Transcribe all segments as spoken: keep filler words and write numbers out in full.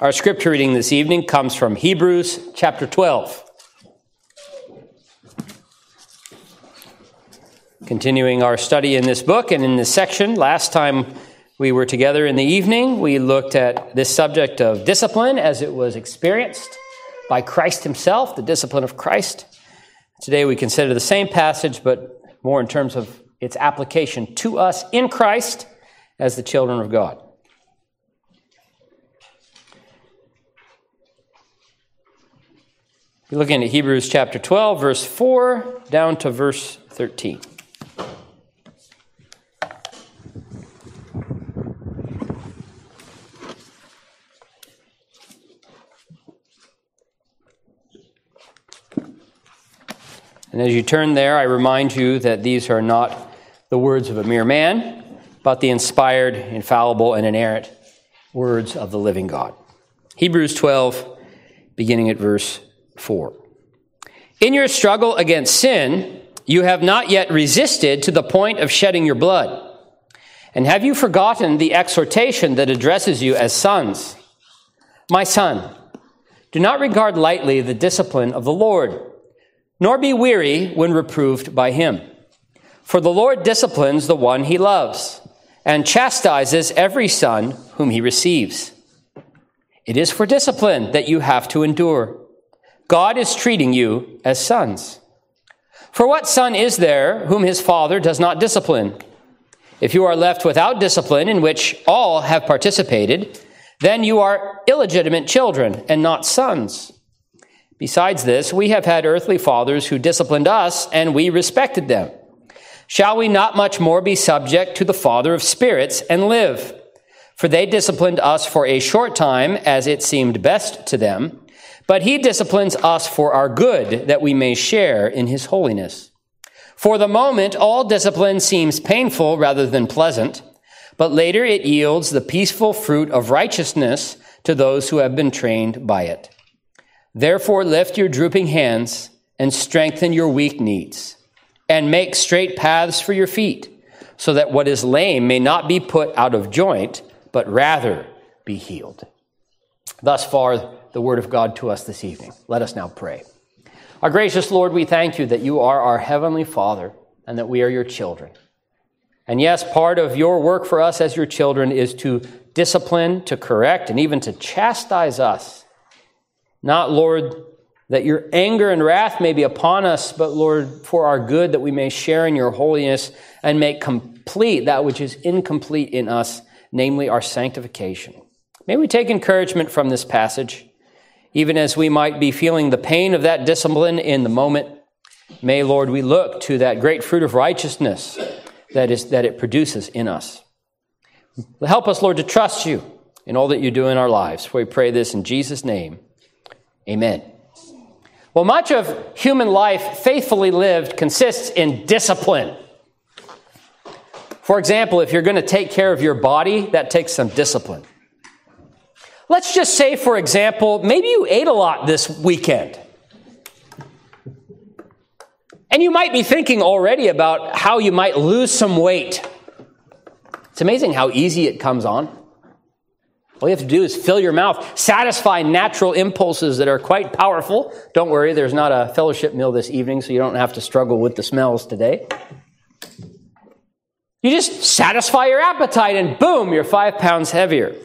Our scripture reading this evening comes from Hebrews chapter twelve. Continuing our study in this book and in this section, last time we were together in the evening, we looked at this subject of discipline as it was experienced by Christ himself, the discipline of Christ. Today we consider the same passage, but more in terms of its application to us in Christ as the children of God. We're looking at Hebrews chapter twelve, verse four, down to verse thirteen. And as you turn there, I remind you that these are not the words of a mere man, but the inspired, infallible, and inerrant words of the living God. Hebrews twelve, beginning at verse four. In your struggle against sin, you have not yet resisted to the point of shedding your blood. And have you forgotten the exhortation that addresses you as sons? My son, do not regard lightly the discipline of the Lord, nor be weary when reproved by him. For the Lord disciplines the one he loves, and chastises every son whom he receives. It is for discipline that you have to endure. God is treating you as sons. For what son is there whom his father does not discipline? If you are left without discipline, in which all have participated, then you are illegitimate children and not sons. Besides this, we have had earthly fathers who disciplined us, and we respected them. Shall we not much more be subject to the Father of spirits and live? For they disciplined us for a short time, as it seemed best to them. But he disciplines us for our good, that we may share in his holiness. For the moment, all discipline seems painful rather than pleasant, but later it yields the peaceful fruit of righteousness to those who have been trained by it. Therefore, lift your drooping hands and strengthen your weak knees, and make straight paths for your feet, so that what is lame may not be put out of joint, but rather be healed. Thus far, the word of God to us this evening. Let us now pray. Our gracious Lord, we thank you that you are our heavenly Father and that we are your children. And yes, part of your work for us as your children is to discipline, to correct, and even to chastise us. Not, Lord, that your anger and wrath may be upon us, but, Lord, for our good, that we may share in your holiness and make complete that which is incomplete in us, namely our sanctification. May we take encouragement from this passage, even as we might be feeling the pain of that discipline in the moment. May, Lord, we look to that great fruit of righteousness that is that it produces in us. Help us, Lord, to trust you in all that you do in our lives. For we pray this in Jesus' name. Amen. Well, much of human life faithfully lived consists in discipline. For example, if you're going to take care of your body, that takes some discipline. Let's just say, for example, maybe you ate a lot this weekend. And you might be thinking already about how you might lose some weight. It's amazing how easy it comes on. All you have to do is fill your mouth, satisfy natural impulses that are quite powerful. Don't worry, there's not a fellowship meal this evening, so you don't have to struggle with the smells today. You just satisfy your appetite and boom, you're five pounds heavier.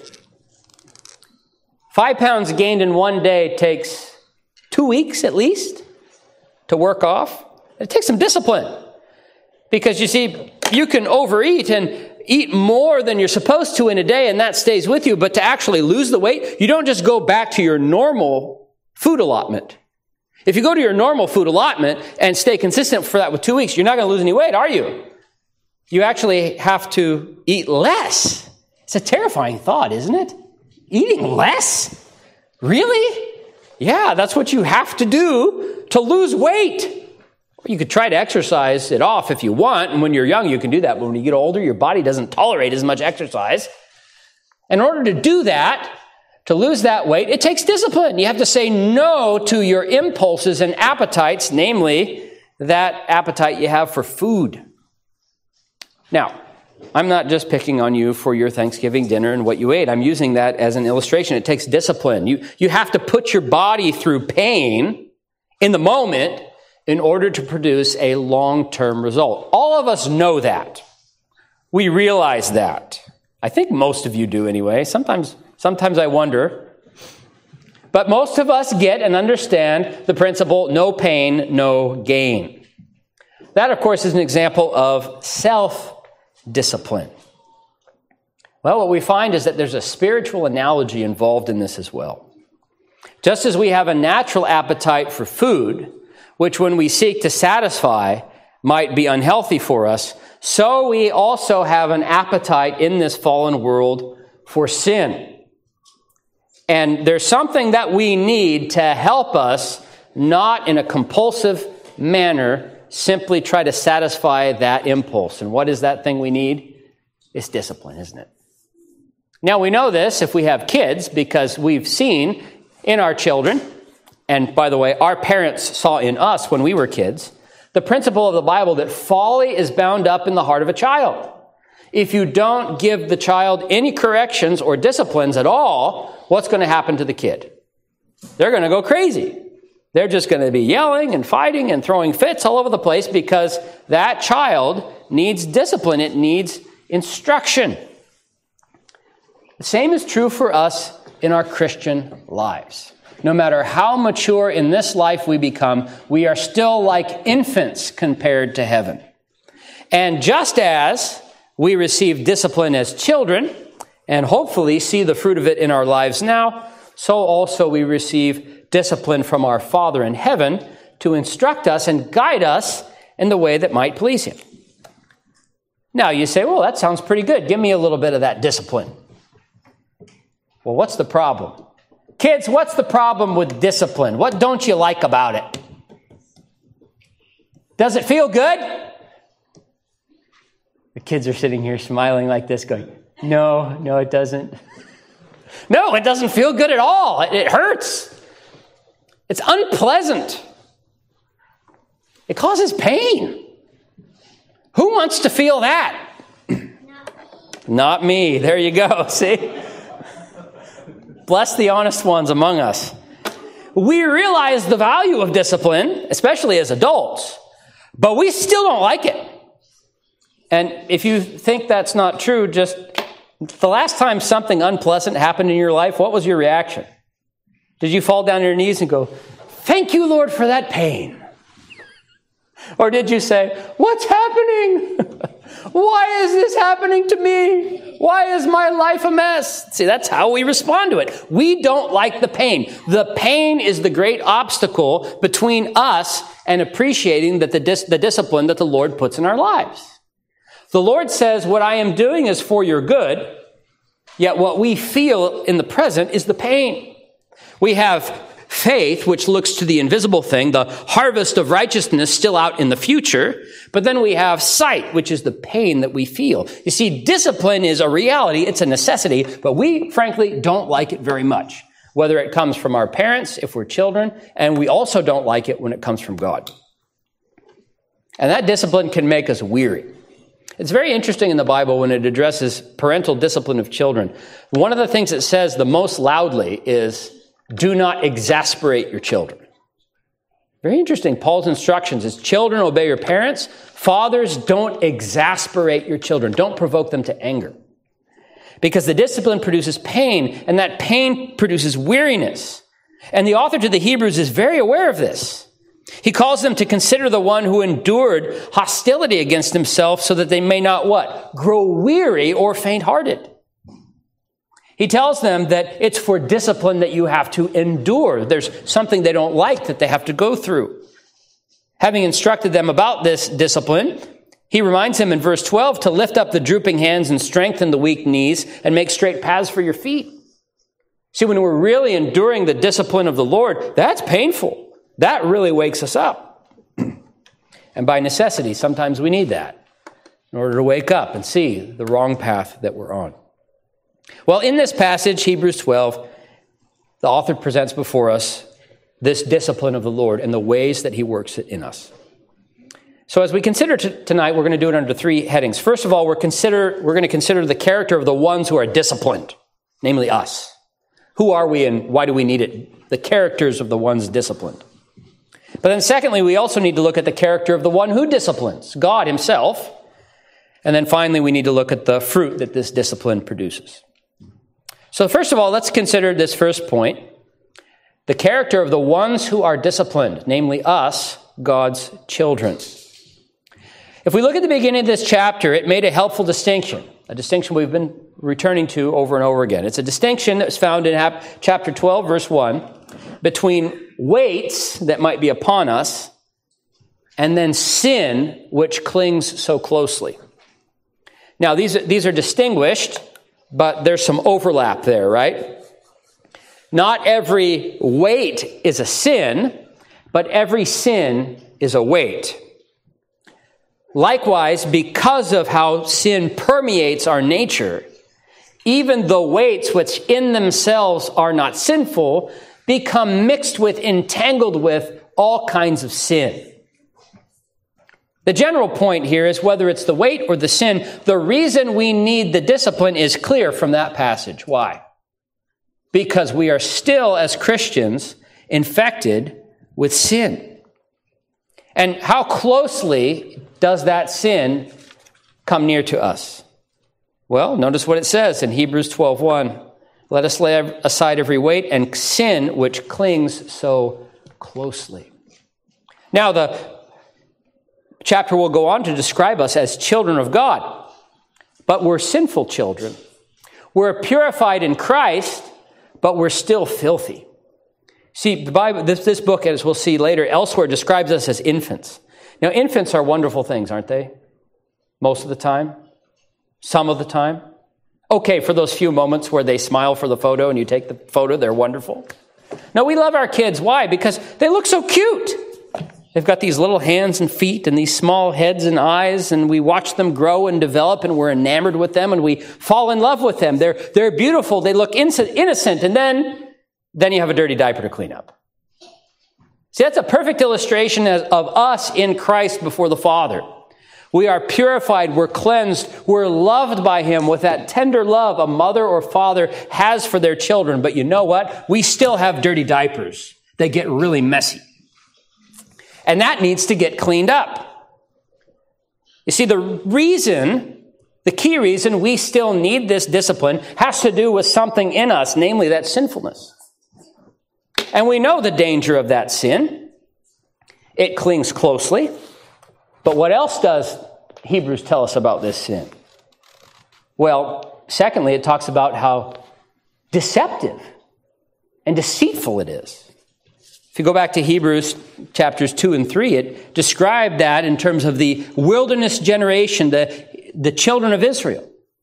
Five pounds gained in one day takes two weeks at least to work off. It takes some discipline. Because you see, you can overeat and eat more than you're supposed to in a day, and that stays with you. But to actually lose the weight, you don't just go back to your normal food allotment. If you go to your normal food allotment and stay consistent for that with two weeks, you're not going to lose any weight, are you? You actually have to eat less. It's a terrifying thought, isn't it? Eating less? Really? Yeah, that's what you have to do to lose weight. You could try to exercise it off if you want, and when you're young, you can do that. But when you get older, your body doesn't tolerate as much exercise. In order to do that, to lose that weight, it takes discipline. You have to say no to your impulses and appetites, namely that appetite you have for food. Now, I'm not just picking on you for your Thanksgiving dinner and what you ate. I'm using that as an illustration. It takes discipline. You, you have to put your body through pain in the moment in order to produce a long-term result. All of us know that. We realize that. I think most of you do anyway. Sometimes, sometimes I wonder. But most of us get and understand the principle, no pain, no gain. That, of course, is an example of self-discipline. Well, what we find is that there's a spiritual analogy involved in this as well. Just as we have a natural appetite for food, which when we seek to satisfy might be unhealthy for us, so we also have an appetite in this fallen world for sin. And there's something that we need to help us, not in a compulsive manner, simply try to satisfy that impulse. And what is that thing we need? It's discipline, isn't it? Now, we know this if we have kids, because we've seen in our children, and by the way, our parents saw in us when we were kids, the principle of the Bible that folly is bound up in the heart of a child. If you don't give the child any corrections or disciplines at all, what's going to happen to the kid? They're going to go crazy. They're just going to be yelling and fighting and throwing fits all over the place because that child needs discipline. It needs instruction. The same is true for us in our Christian lives. No matter how mature in this life we become, we are still like infants compared to heaven. And just as we receive discipline as children, and hopefully see the fruit of it in our lives now, so also we receive discipline from our Father in heaven to instruct us and guide us in the way that might please Him. Now you say, well, that sounds pretty good. Give me a little bit of that discipline. Well, what's the problem? Kids, what's the problem with discipline? What don't you like about it? Does it feel good? The kids are sitting here smiling like this, going, no, no, it doesn't. No, it doesn't feel good at all. It, it hurts. It's unpleasant. It causes pain. Who wants to feel that? Not me. There you go. See? Bless the honest ones among us. We realize the value of discipline, especially as adults, but we still don't like it. And if you think that's not true, just the last time something unpleasant happened in your life, what was your reaction? Did you fall down on your knees and go, thank you, Lord, for that pain? Or did you say, what's happening? Why is this happening to me? Why is my life a mess? See, that's how we respond to it. We don't like the pain. The pain is the great obstacle between us and appreciating that the, dis- the discipline that the Lord puts in our lives. The Lord says, what I am doing is for your good, yet what we feel in the present is the pain. We have faith, which looks to the invisible thing, the harvest of righteousness still out in the future, but then we have sight, which is the pain that we feel. You see, discipline is a reality, it's a necessity, but we, frankly, don't like it very much, whether it comes from our parents, if we're children, and we also don't like it when it comes from God. And that discipline can make us weary. It's very interesting in the Bible when it addresses parental discipline of children. One of the things it says the most loudly is, do not exasperate your children. Very interesting. Paul's instructions is, children, obey your parents. Fathers, don't exasperate your children. Don't provoke them to anger. Because the discipline produces pain, and that pain produces weariness. And the author to the Hebrews is very aware of this. He calls them to consider the one who endured hostility against himself so that they may not what? Grow weary or faint-hearted. He tells them that it's for discipline that you have to endure. There's something they don't like that they have to go through. Having instructed them about this discipline, he reminds them in verse twelve to lift up the drooping hands and strengthen the weak knees and make straight paths for your feet. See, when we're really enduring the discipline of the Lord, that's painful. That really wakes us up. And by necessity, sometimes we need that in order to wake up and see the wrong path that we're on. Well, in this passage, Hebrews twelve, the author presents before us this discipline of the Lord and the ways that he works it in us. So as we consider t- tonight, we're going to do it under three headings. First of all, we're consider we're going to consider the character of the ones who are disciplined, namely us. Who are we and why do we need it? The characters of the ones disciplined. But then secondly, we also need to look at the character of the one who disciplines, God himself. And then finally, we need to look at the fruit that this discipline produces. So first of all, let's consider this first point, the character of the ones who are disciplined, namely us, God's children. If we look at the beginning of this chapter, it made a helpful distinction, a distinction we've been returning to over and over again. It's a distinction that's found in chapter twelve, verse one, between weights that might be upon us and then sin which clings so closely. Now, these are, these are distinguished, but there's some overlap there, right? Not every weight is a sin, but every sin is a weight. Likewise, because of how sin permeates our nature, even the weights which in themselves are not sinful become mixed with, entangled with all kinds of sin. The general point here is whether it's the weight or the sin, the reason we need the discipline is clear from that passage. Why? Because we are still, as Christians, infected with sin. And how closely does that sin come near to us? Well, notice what it says in Hebrews twelve one. Let us lay aside every weight and sin which clings so closely. Now, the chapter will go on to describe us as children of God, but we're sinful children. We're purified in Christ, but we're still filthy. See, the Bible, this, this book, as we'll see later, elsewhere describes us as infants. Now, infants are wonderful things, aren't they? Most of the time. Some of the time. Okay, for those few moments where they smile for the photo and you take the photo, they're wonderful. No, we love our kids. Why? Because they look so cute. They've got these little hands and feet and these small heads and eyes, and we watch them grow and develop, and we're enamored with them, and we fall in love with them. They're, they're beautiful. They look innocent, and then, then you have a dirty diaper to clean up. See, that's a perfect illustration of us in Christ before the Father. We are purified, we're cleansed, we're loved by him with that tender love a mother or father has for their children. But you know what? We still have dirty diapers. They get really messy. And that needs to get cleaned up. You see, the reason, the key reason we still need this discipline has to do with something in us, namely that sinfulness. And we know the danger of that sin. It clings closely. But what else does Hebrews tell us about this sin? Well, secondly, it talks about how deceptive and deceitful it is. If you go back to Hebrews chapters two and three, it described that in terms of the wilderness generation, the, the children of Israel.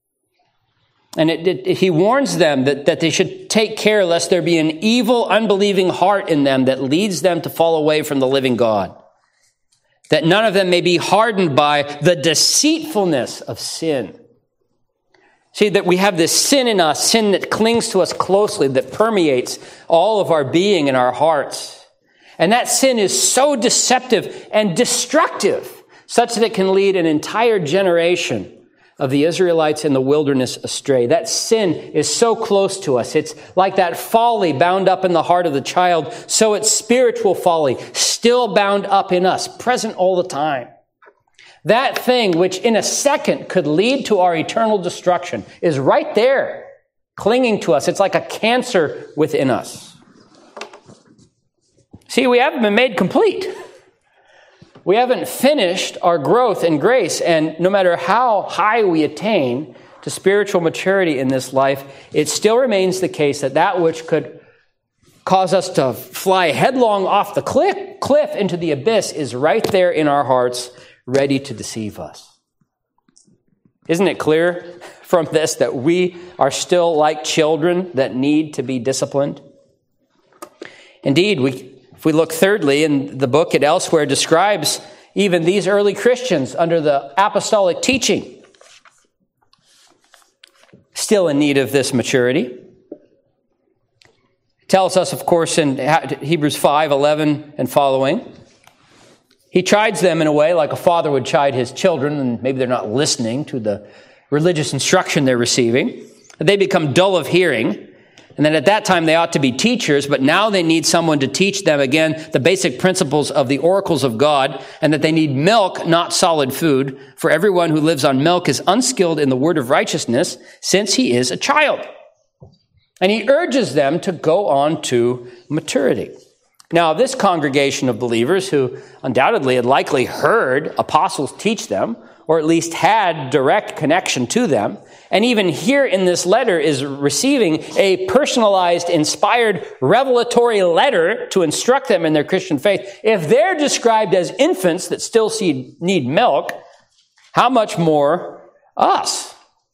And it, it, he warns them that, that they should take care lest there be an evil, unbelieving heart in them that leads them to fall away from the living God. That none of them may be hardened by the deceitfulness of sin. See, that we have this sin in us, sin that clings to us closely, that permeates all of our being and our hearts. And that sin is so deceptive and destructive, such that it can lead an entire generation of the Israelites in the wilderness astray. That sin is so close to us. It's like that folly bound up in the heart of the child. So it's spiritual folly, still bound up in us, present all the time. That thing which in a second could lead to our eternal destruction is right there, clinging to us. It's like a cancer within us. See, we haven't been made complete. We haven't finished our growth in grace, and no matter how high we attain to spiritual maturity in this life, it still remains the case that that which could cause us to fly headlong off the cliff, cliff into the abyss is right there in our hearts, ready to deceive us. Isn't it clear from this that we are still like children that need to be disciplined? Indeed, we If we look thirdly in the book, it elsewhere describes even these early Christians under the apostolic teaching, still in need of this maturity. It tells us, of course, in Hebrews five eleven and following, He chides them in a way like a father would chide his children, and maybe they're not listening to the religious instruction they're receiving. They become dull of hearing, and then at that time they ought to be teachers, but now they need someone to teach them, again, the basic principles of the oracles of God, and that they need milk, not solid food, for everyone who lives on milk is unskilled in the word of righteousness, since he is a child. And he urges them to go on to maturity. Now, this congregation of believers who undoubtedly had likely heard apostles teach them, or at least had direct connection to them, and even here in this letter is receiving a personalized, inspired, revelatory letter to instruct them in their Christian faith. If they're described as infants that still need milk, how much more us?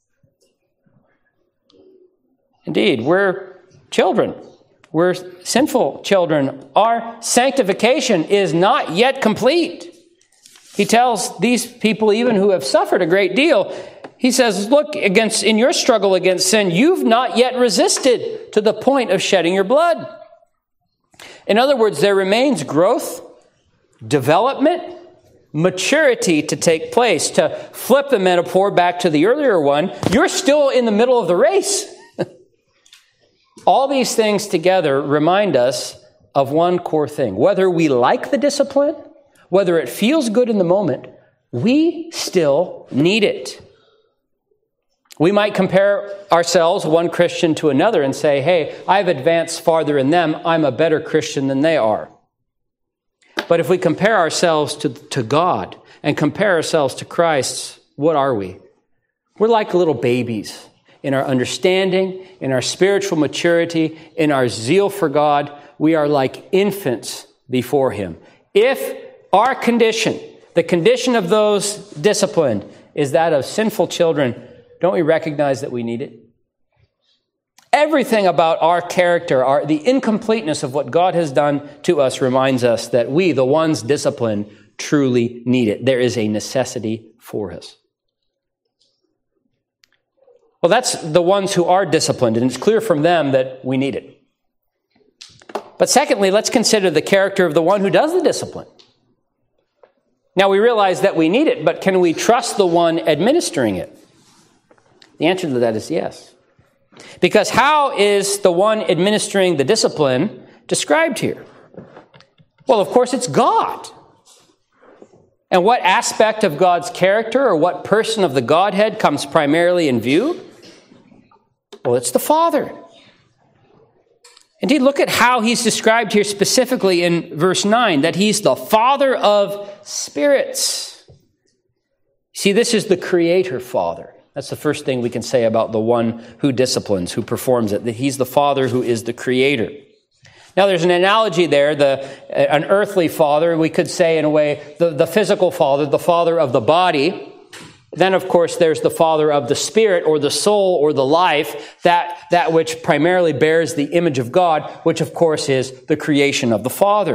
Indeed, we're children. We're sinful children. Our sanctification is not yet complete. He tells these people, even who have suffered a great deal, he says, look, against in your struggle against sin, you've not yet resisted to the point of shedding your blood. In other words, there remains growth, development, maturity to take place. To flip the metaphor back to the earlier one, you're still in the middle of the race. All these things together remind us of one core thing. Whether we like the discipline, whether it feels good in the moment, we still need it. We might compare ourselves, one Christian to another, and say, hey, I've advanced farther in them. I'm a better Christian than they are. But if we compare ourselves to, to God and compare ourselves to Christ, what are we? We're like little babies in our understanding, in our spiritual maturity, in our zeal for God. We are like infants before Him. If our condition, the condition of those disciplined, is that of sinful children, don't we recognize that we need it? Everything about our character, our, the incompleteness of what God has done to us reminds us that we, the ones disciplined, truly need it. There is a necessity for us. Well, that's the ones who are disciplined, and it's clear from them that we need it. But secondly, let's consider the character of the one who does the discipline. Now, we realize that we need it, but can we trust the one administering it? The answer to that is yes. Because how is the one administering the discipline described here? Well, of course, it's God. And what aspect of God's character or what person of the Godhead comes primarily in view? Well, it's the Father. Indeed, look at how he's described here specifically in verse nine, that he's the Father of spirits. See, this is the Creator Father. That's the first thing we can say about the one who disciplines, who performs it, that he's the Father who is the Creator. Now, there's an analogy there, the an earthly father, we could say in a way, the, the physical father, the father of the body. Then, of course, there's the father of the spirit or the soul or the life, that, that which primarily bears the image of God, which, of course, is the creation of the Father.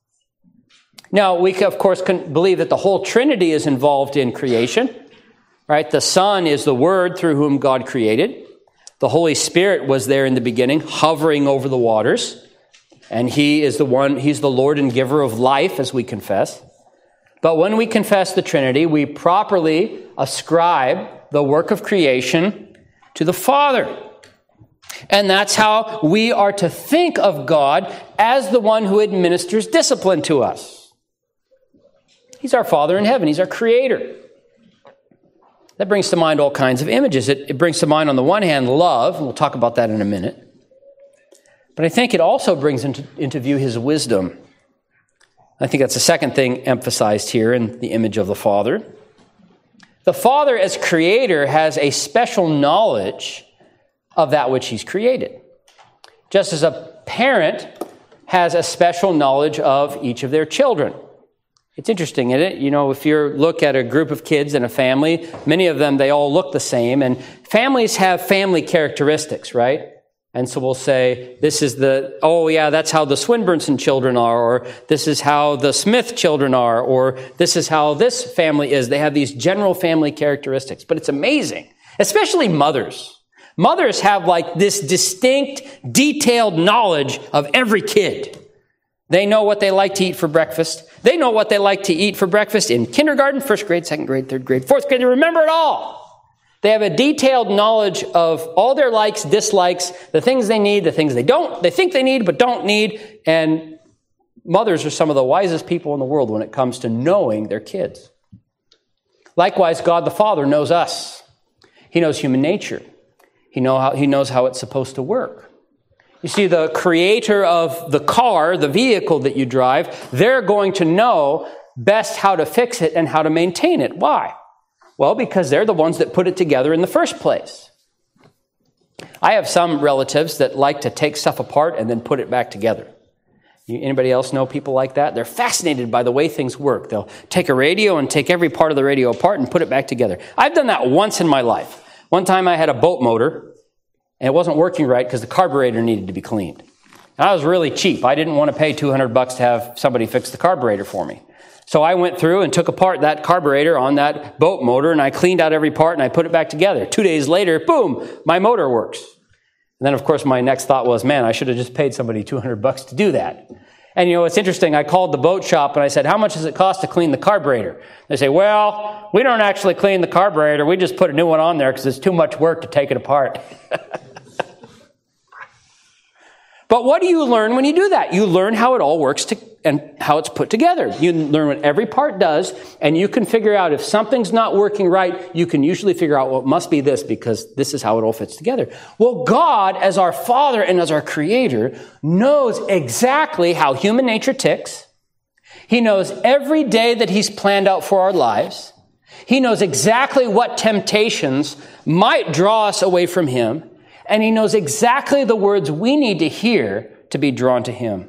Now, we, of course, can believe that the whole Trinity is involved in creation, right? The Son is the Word through whom God created. The Holy Spirit was there in the beginning, hovering over the waters. And He is the one, He's the Lord and giver of life, as we confess. But when we confess the Trinity, we properly ascribe the work of creation to the Father. And that's how we are to think of God as the one who administers discipline to us. He's our Father in heaven. He's our Creator. That brings to mind all kinds of images. It, it brings to mind, on the one hand, love, and we'll talk about that in a minute. But I think it also brings into, into view His wisdom. I think that's the second thing emphasized here in the image of the Father. The Father, as Creator, has a special knowledge of that which He's created. Just as a parent has a special knowledge of each of their children. It's interesting, isn't it? You know, if you look at a group of kids in a family, many of them, they all look the same. And families have family characteristics, right? And so we'll say, this is the, oh yeah, that's how the Swinburne children are, or this is how the Smith children are, or this is how this family is. They have these general family characteristics. But it's amazing, especially mothers. Mothers have like this distinct, detailed knowledge of every kid. They know what they like to eat for breakfast. They know what they like to eat for breakfast in kindergarten, first grade, second grade, third grade, fourth grade. They remember it all. They have a detailed knowledge of all their likes, dislikes, the things they need, the things they don't, they think they need but don't need. And mothers are some of the wisest people in the world when it comes to knowing their kids. Likewise, God the Father knows us. He knows human nature. He know how, he knows how it's supposed to work. You see, the creator of the car, the vehicle that you drive, they're going to know best how to fix it and how to maintain it. Why? Well, because they're the ones that put it together in the first place. I have some relatives that like to take stuff apart and then put it back together. Anybody else know people like that? They're fascinated by the way things work. They'll take a radio and take every part of the radio apart and put it back together. I've done that once in my life. One time I had a boat motor, and it wasn't working right because the carburetor needed to be cleaned. And I was really cheap. I didn't want to pay two hundred bucks to have somebody fix the carburetor for me. So I went through and took apart that carburetor on that boat motor, and I cleaned out every part, and I put it back together. Two days later, boom, my motor works. And then, of course, my next thought was, man, I should have just paid somebody two hundred bucks to do that. And, you know, it's interesting. I called the boat shop and I said, how much does it cost to clean the carburetor? They say, well, we don't actually clean the carburetor. We just put a new one on there because it's too much work to take it apart. But what do you learn when you do that? You learn how it all works to, and how it's put together. You learn what every part does, and you can figure out if something's not working right, you can usually figure out, well, it must be this because this is how it all fits together. Well, God, as our Father and as our Creator, knows exactly how human nature ticks. He knows every day that He's planned out for our lives. He knows exactly what temptations might draw us away from Him. And He knows exactly the words we need to hear to be drawn to Him.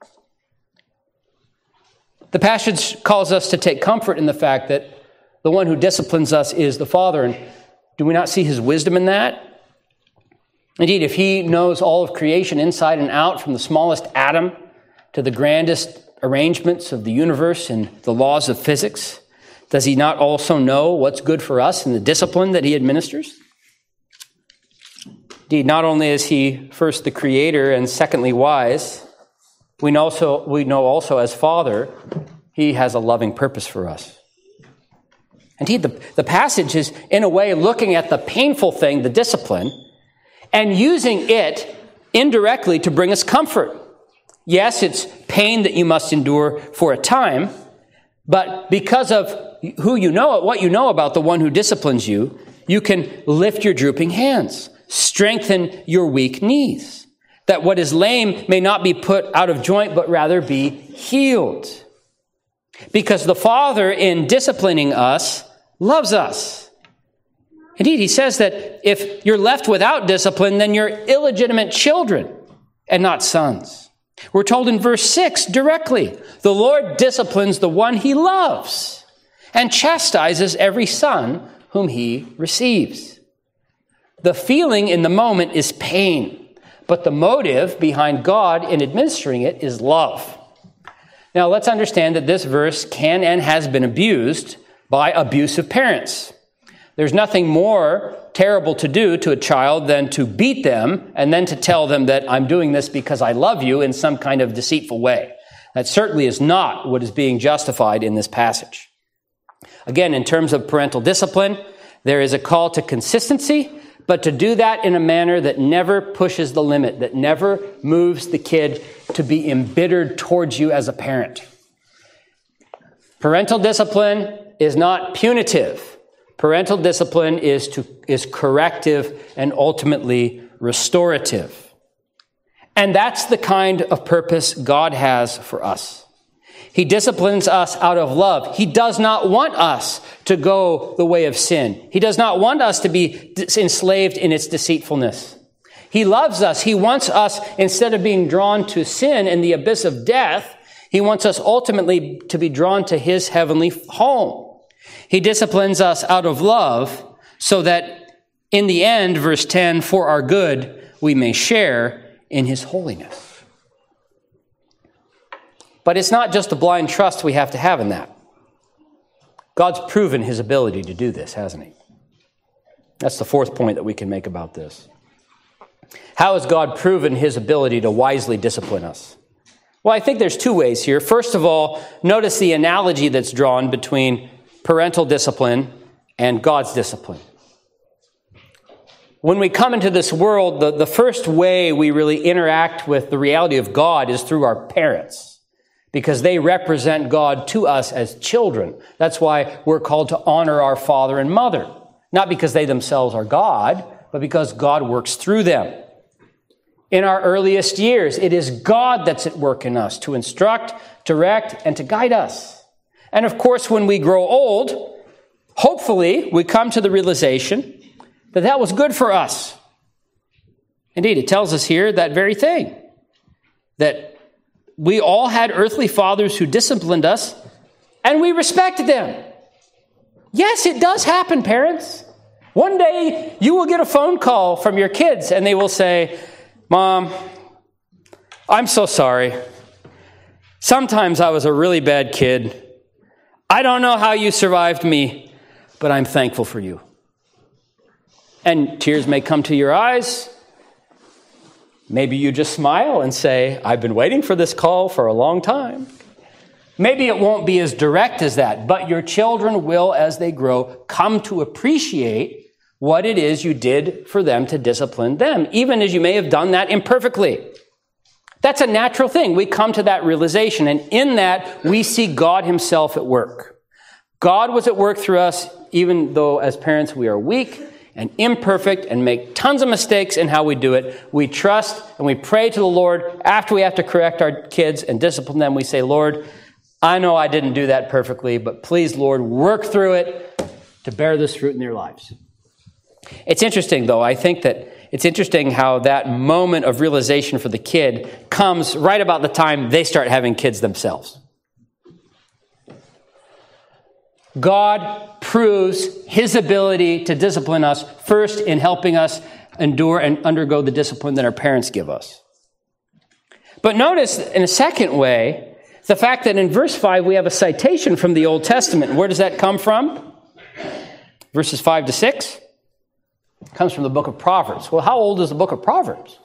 The passage calls us to take comfort in the fact that the one who disciplines us is the Father. And do we not see His wisdom in that? Indeed, if He knows all of creation inside and out, from the smallest atom to the grandest arrangements of the universe and the laws of physics, does He not also know what's good for us in the discipline that He administers? Indeed, not only is He first the Creator and secondly wise, we know also, we know also as Father, He has a loving purpose for us. Indeed, the, the passage is in a way looking at the painful thing, the discipline, and using it indirectly to bring us comfort. Yes, it's pain that you must endure for a time, but because of who you know, what you know about the one who disciplines you, you can lift your drooping hands. Strengthen your weak knees, that what is lame may not be put out of joint, but rather be healed. Because the Father, in disciplining us, loves us. Indeed, He says that if you're left without discipline, then you're illegitimate children and not sons. We're told in verse six directly, the Lord disciplines the one He loves and chastises every son whom He receives. The feeling in the moment is pain, but the motive behind God in administering it is love. Now, let's understand that this verse can and has been abused by abusive parents. There's nothing more terrible to do to a child than to beat them and then to tell them that I'm doing this because I love you in some kind of deceitful way. That certainly is not what is being justified in this passage. Again, in terms of parental discipline, there is a call to consistency, but to do that in a manner that never pushes the limit, that never moves the kid to be embittered towards you as a parent. Parental discipline is not punitive. Parental discipline is to is corrective and ultimately restorative. And that's the kind of purpose God has for us. He disciplines us out of love. He does not want us to go the way of sin. He does not want us to be enslaved in its deceitfulness. He loves us. He wants us, instead of being drawn to sin and the abyss of death, He wants us ultimately to be drawn to His heavenly home. He disciplines us out of love so that in the end, verse ten, for our good, we may share in His holiness. But it's not just a blind trust we have to have in that. God's proven His ability to do this, hasn't He? That's the fourth point that we can make about this. How has God proven His ability to wisely discipline us? Well, I think there's two ways here. First of all, notice the analogy that's drawn between parental discipline and God's discipline. When we come into this world, the, the first way we really interact with the reality of God is through our parents, because they represent God to us as children. That's why we're called to honor our father and mother, not because they themselves are God, but because God works through them. In our earliest years, it is God that's at work in us to instruct, direct, and to guide us. And of course, when we grow old, hopefully we come to the realization that that was good for us. Indeed, it tells us here that very thing, that we all had earthly fathers who disciplined us, and we respected them. Yes, it does happen, parents. One day, you will get a phone call from your kids, and they will say, "Mom, I'm so sorry. Sometimes I was a really bad kid. I don't know how you survived me, but I'm thankful for you." And tears may come to your eyes. Maybe you just smile and say, "I've been waiting for this call for a long time." Maybe it won't be as direct as that, but your children will, as they grow, come to appreciate what it is you did for them to discipline them, even as you may have done that imperfectly. That's a natural thing. We come to that realization, and in that, we see God himself at work. God was at work through us, even though as parents we are weak and imperfect and make tons of mistakes in how we do it. We trust and we pray to the Lord. After we have to correct our kids and discipline them, we say, "Lord, I know I didn't do that perfectly, but please, Lord, work through it to bear this fruit in their lives." It's interesting, though. I think that it's interesting how that moment of realization for the kid comes right about the time they start having kids themselves. God proves his ability to discipline us first in helping us endure and undergo the discipline that our parents give us. But notice, in a second way, the fact that in verse five we have a citation from the Old Testament. Where does that come from? Verses five to six? It comes from the book of Proverbs. Well, how old is the book of Proverbs?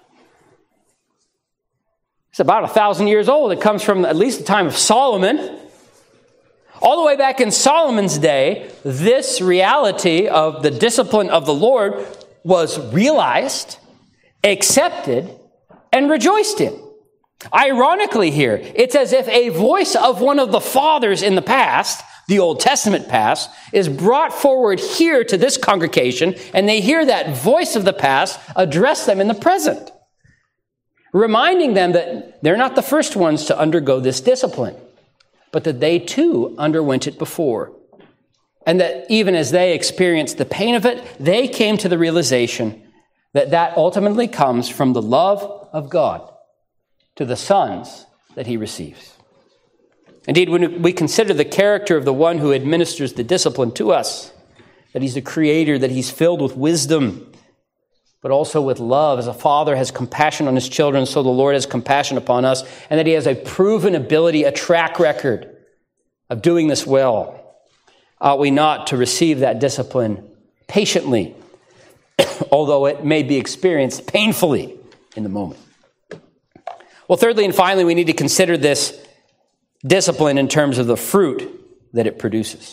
It's about a thousand years old. It comes from at least the time of Solomon. All the way back in Solomon's day, this reality of the discipline of the Lord was realized, accepted, and rejoiced in. Ironically here, it's as if a voice of one of the fathers in the past, the Old Testament past, is brought forward here to this congregation, and they hear that voice of the past address them in the present, reminding them that they're not the first ones to undergo this discipline, but that they too underwent it before. And that even as they experienced the pain of it, they came to the realization that that ultimately comes from the love of God to the sons that he receives. Indeed, when we consider the character of the one who administers the discipline to us, that he's the creator, that he's filled with wisdom, but also with love. As a father has compassion on his children, so the Lord has compassion upon us, and that he has a proven ability, a track record of doing this well. Ought we not to receive that discipline patiently, although it may be experienced painfully in the moment? Well, thirdly and finally, we need to consider this discipline in terms of the fruit that it produces.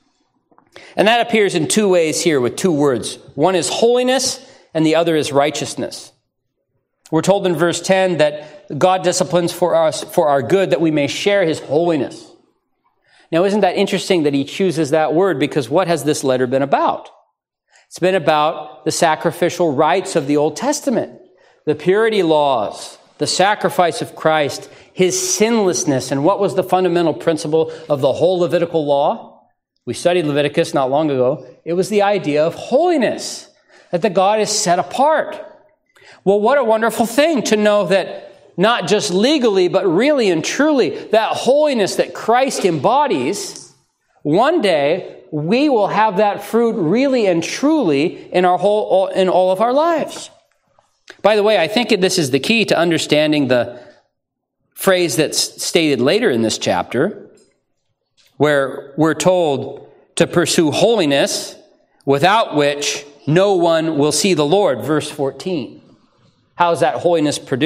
And that appears in two ways here with two words. One is holiness and the other is righteousness. We're told in verse ten that God disciplines for us for our good, that we may share his holiness. Now, isn't that interesting that he chooses that word? Because what has this letter been about? It's been about the sacrificial rites of the Old Testament, the purity laws, the sacrifice of Christ, his sinlessness. And what was the fundamental principle of the whole Levitical law? We studied Leviticus not long ago. It was the idea of holiness, that the God is set apart. Well, what a wonderful thing to know that not just legally, but really and truly, that holiness that Christ embodies, one day we will have that fruit really and truly in our whole, in all of our lives. By the way, I think this is the key to understanding the phrase that's stated later in this chapter, where we're told to pursue holiness, without which no one will see the Lord. Verse fourteen. How is that holiness produced?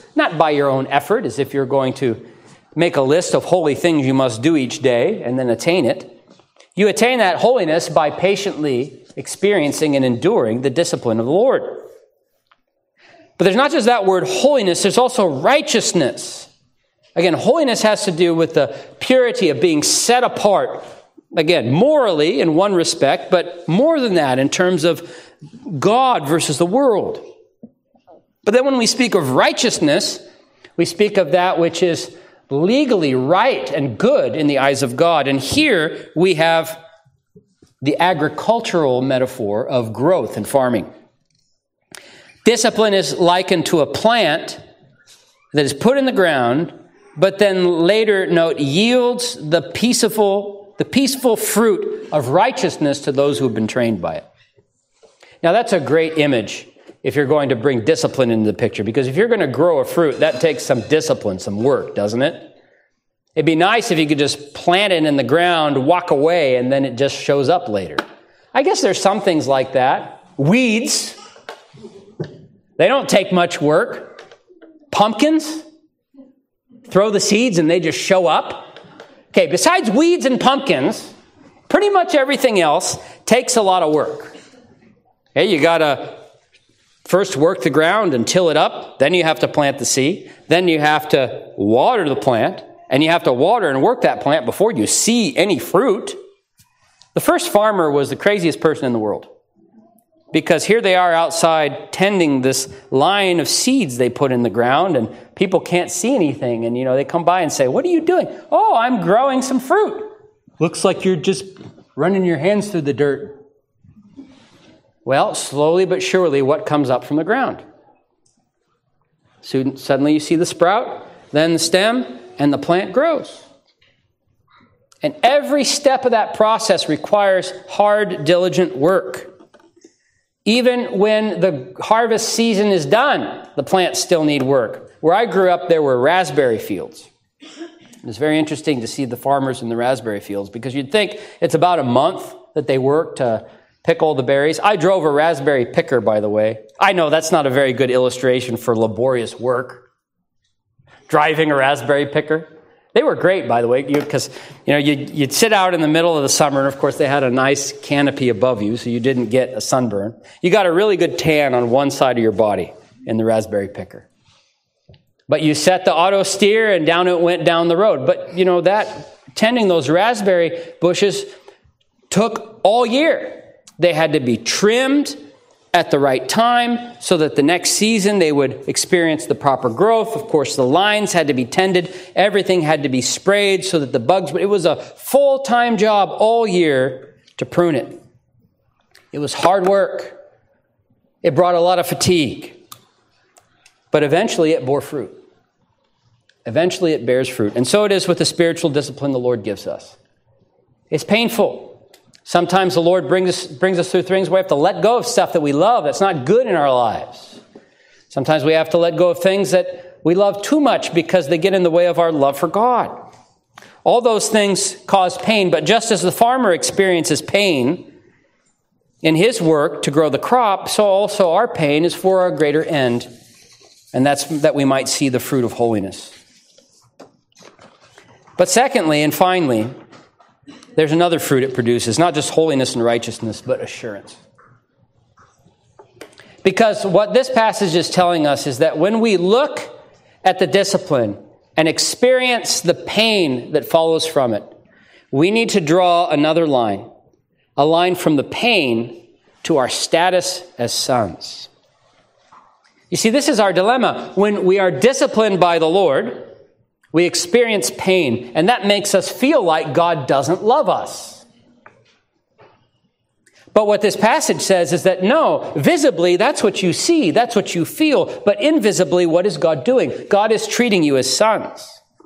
not by your own effort, as if you're going to make a list of holy things you must do each day and then attain it. You attain that holiness by patiently experiencing and enduring the discipline of the Lord. But there's not just that word holiness, there's also righteousness. Again, holiness has to do with the purity of being set apart. Again, morally in one respect, but more than that in terms of God versus the world. But then when we speak of righteousness, we speak of that which is legally right and good in the eyes of God. And here we have the agricultural metaphor of growth and farming. Discipline is likened to a plant that is put in the ground, but then later, note, yields the peaceful, the peaceful fruit of righteousness to those who have been trained by it. Now, that's a great image if you're going to bring discipline into the picture, because if you're going to grow a fruit, that takes some discipline, some work, doesn't it? It'd be nice if you could just plant it in the ground, walk away, and then it just shows up later. I guess there's some things like that. Weeds, they don't take much work. Pumpkins, throw the seeds and they just show up. Okay, besides weeds and pumpkins, pretty much everything else takes a lot of work. Okay, you got to first work the ground and till it up. Then you have to plant the seed. Then you have to water the plant. And you have to water and work that plant before you see any fruit. The first farmer was the craziest person in the world. Because here they are outside tending this line of seeds they put in the ground, and people can't see anything. And, you know, they come by and say, "What are you doing?" "Oh, I'm growing some fruit." "Looks like you're just running your hands through the dirt." Well, slowly but surely, what comes up from the ground? Soon, suddenly you see the sprout, then the stem, and the plant grows. And every step of that process requires hard, diligent work. Even when the harvest season is done, the plants still need work. Where I grew up, there were raspberry fields. It's very interesting to see the farmers in the raspberry fields, because you'd think it's about a month that they work to pick all the berries. I drove a raspberry picker, by the way. I know that's not a very good illustration for laborious work. Driving a raspberry picker. They were great, by the way, because you, you know you'd, you'd sit out in the middle of the summer, and of course they had a nice canopy above you, so you didn't get a sunburn. You got a really good tan on one side of your body in the raspberry picker. But you set the auto steer, and down it went down the road. But you know that tending those raspberry bushes took all year. They had to be trimmed at the right time so that the next season they would experience the proper growth. Of course, the lines had to be tended. Everything had to be sprayed so that the bugs... It was a full-time job all year to prune it. It was hard work. It brought a lot of fatigue. But eventually it bore fruit. Eventually it bears fruit. And so it is with the spiritual discipline the Lord gives us. It's painful. Sometimes the Lord brings us, brings us through things where we have to let go of stuff that we love that's not good in our lives. Sometimes we have to let go of things that we love too much because they get in the way of our love for God. All those things cause pain, but just as the farmer experiences pain in his work to grow the crop, so also our pain is for a greater end, and that's that we might see the fruit of holiness. But secondly and finally, there's another fruit it produces, not just holiness and righteousness, but assurance. Because what this passage is telling us is that when we look at the discipline and experience the pain that follows from it, we need to draw another line, a line from the pain to our status as sons. You see, this is our dilemma. When we are disciplined by the Lord, we experience pain, and that makes us feel like God doesn't love us. But what this passage says is that no, visibly, that's what you see, that's what you feel, but invisibly, what is God doing? God is treating you as sons.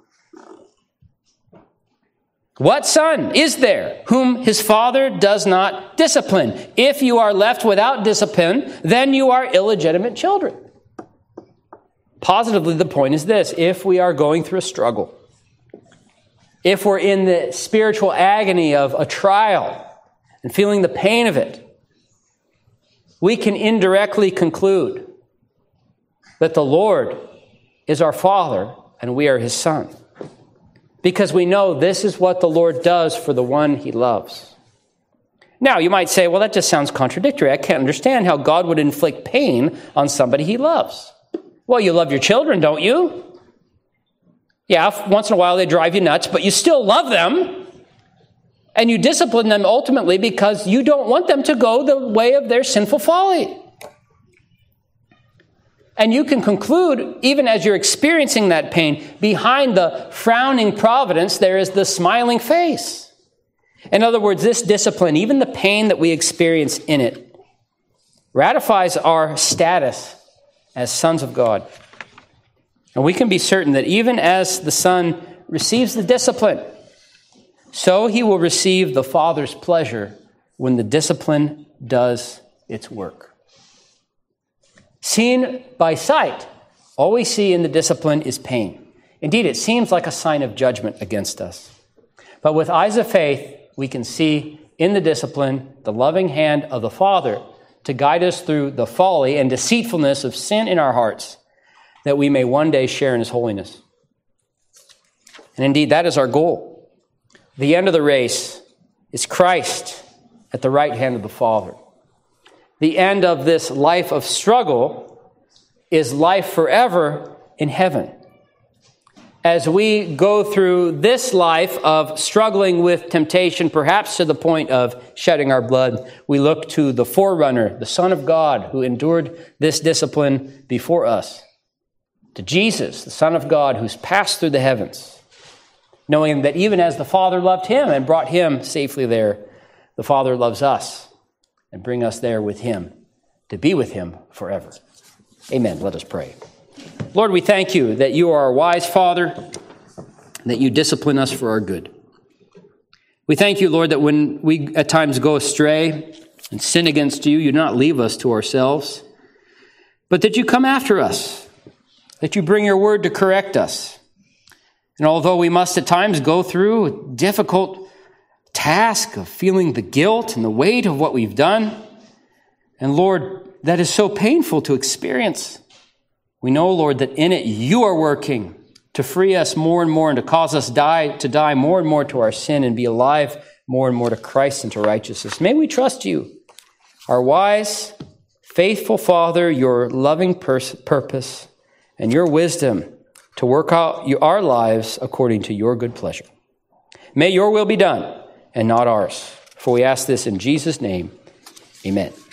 What son is there whom his father does not discipline? If you are left without discipline, then you are illegitimate children. Positively, the point is this: if we are going through a struggle, if we're in the spiritual agony of a trial and feeling the pain of it, we can indirectly conclude that the Lord is our Father, and we are his Son. Because we know this is what the Lord does for the one he loves. Now, you might say, well, that just sounds contradictory. I can't understand how God would inflict pain on somebody he loves. Well, you love your children, don't you? Yeah, once in a while they drive you nuts, but you still love them. And you discipline them ultimately because you don't want them to go the way of their sinful folly. And you can conclude, even as you're experiencing that pain, behind the frowning providence, there is the smiling face. In other words, this discipline, even the pain that we experience in it, ratifies our status as sons of God. And we can be certain that even as the Son receives the discipline, so he will receive the Father's pleasure when the discipline does its work. Seen by sight, all we see in the discipline is pain. Indeed, it seems like a sign of judgment against us. But with eyes of faith, we can see in the discipline the loving hand of the Father to guide us through the folly and deceitfulness of sin in our hearts, that we may one day share in his holiness. And indeed, that is our goal. The end of the race is Christ at the right hand of the Father. The end of this life of struggle is life forever in heaven. As we go through this life of struggling with temptation, perhaps to the point of shedding our blood, we look to the forerunner, the Son of God, who endured this discipline before us. To Jesus, the Son of God, who's passed through the heavens, knowing that even as the Father loved him and brought him safely there, the Father loves us and bring us there with him, to be with him forever. Amen. Let us pray. Lord, we thank you that you are a wise Father, that you discipline us for our good. We thank you, Lord, that when we at times go astray and sin against you, you do not leave us to ourselves, but that you come after us, that you bring your word to correct us. And although we must at times go through a difficult task of feeling the guilt and the weight of what we've done, and Lord, that is so painful to experience, we know, Lord, that in it you are working to free us more and more and to cause us die to die more and more to our sin and be alive more and more to Christ and to righteousness. May we trust you, our wise, faithful Father, your loving pers- purpose and your wisdom to work out our lives according to your good pleasure. May your will be done and not ours. For we ask this in Jesus' name. Amen.